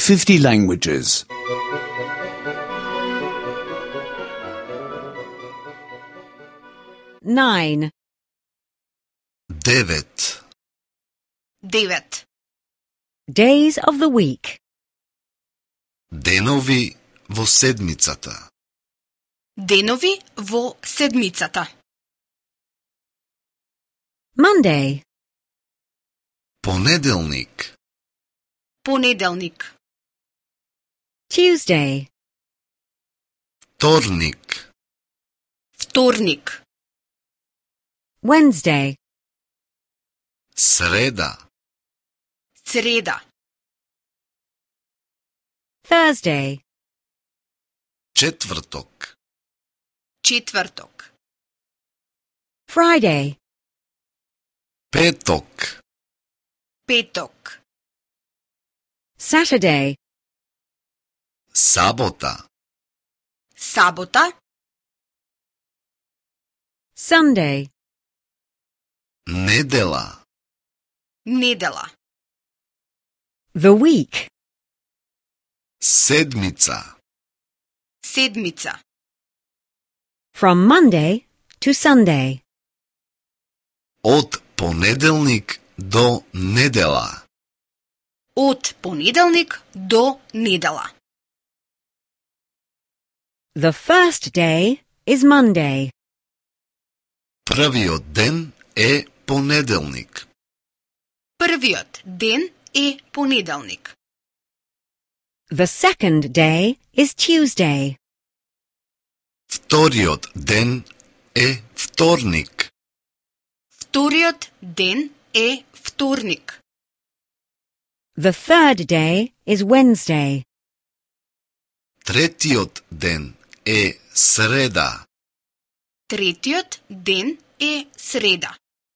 50 languages. 9. 9. 9. Days of the week. Денови во седмицата. Денови во седмицата. Monday, Понеделник. Понеделник. Tuesday, Вторник. Вторник. Wednesday, Среда. Среда. Thursday, Четврток. Четврток. Friday, Петок. Петок. Saturday, Сабота. Сабота. Sunday, Недела. Недела. the week. Седмица. Седмица. From Monday to Sunday. Од понеделник до недела. Од понеделник до недела. The first day is Monday. Првиот ден е понеделник. Првиот ден е понеделник. The second day is Tuesday. Вториот ден е вторник. Вториот ден е вторник. The third day is Wednesday. Третиот ден е среда. Третиот ден е среда.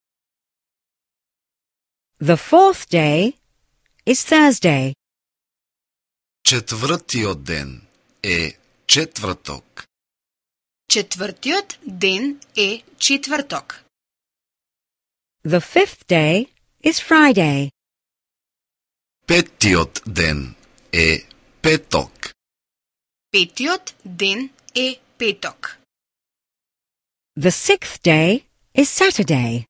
The fourth day is Thursday. Четвртиот ден е четврток. Четвртиот ден е четврток. The fifth day is Friday. Петиот ден е петок. Петиот ден е петок. The sixth day is Saturday.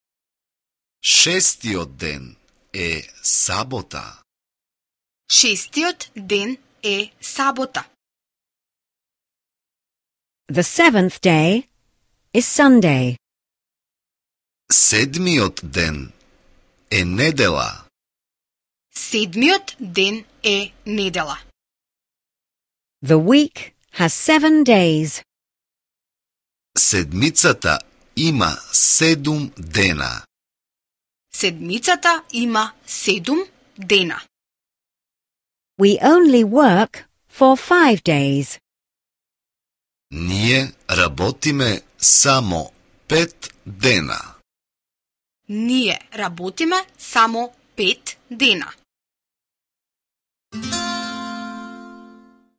Шестиот ден е сабота. Шестиот ден е сабота. The seventh day is Sunday. Седмиот ден е недела. Седмиот ден е недела. The week has 7 days. Седмицата има 7 дена. Седмицата има 7 дена. We only work for 5 days. Ние работиме само 5 дена. Ние работиме само 5 дена.